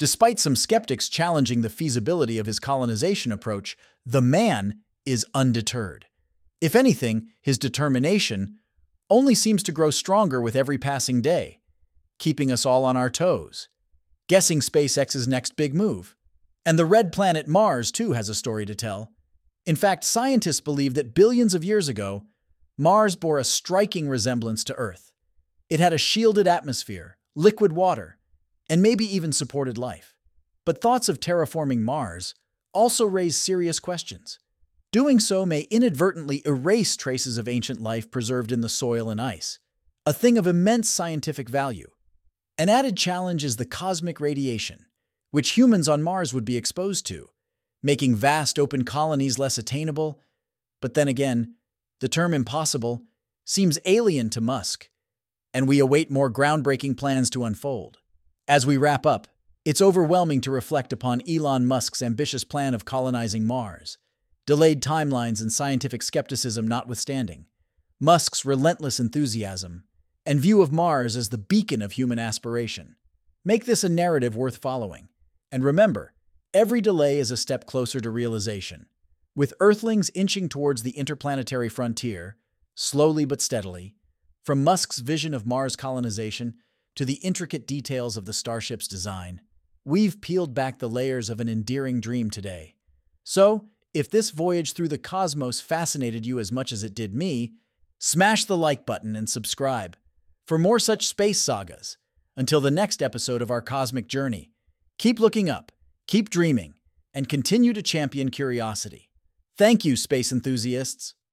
Despite some skeptics challenging the feasibility of his colonization approach, the man is undeterred. If anything, his determination only seems to grow stronger with every passing day, keeping us all on our toes, guessing SpaceX's next big move. And the red planet Mars, too, has a story to tell. In fact, scientists believe that billions of years ago, Mars bore a striking resemblance to Earth. It had a shielded atmosphere, liquid water, and maybe even supported life. But thoughts of terraforming Mars also raise serious questions. Doing so may inadvertently erase traces of ancient life preserved in the soil and ice, a thing of immense scientific value. An added challenge is the cosmic radiation, which humans on Mars would be exposed to, making vast open colonies less attainable. But then again, the term impossible seems alien to Musk, and we await more groundbreaking plans to unfold. As we wrap up, it's overwhelming to reflect upon Elon Musk's ambitious plan of colonizing Mars. Delayed timelines and scientific skepticism notwithstanding, Musk's relentless enthusiasm and view of Mars as the beacon of human aspiration make this a narrative worth following. And remember, every delay is a step closer to realization. With Earthlings inching towards the interplanetary frontier, slowly but steadily, from Musk's vision of Mars colonization to the intricate details of the Starship's design, we've peeled back the layers of an endearing dream today. So, if this voyage through the cosmos fascinated you as much as it did me, smash the like button and subscribe for more such space sagas. Until the next episode of our cosmic journey, keep looking up, keep dreaming, and continue to champion curiosity. Thank you, space enthusiasts.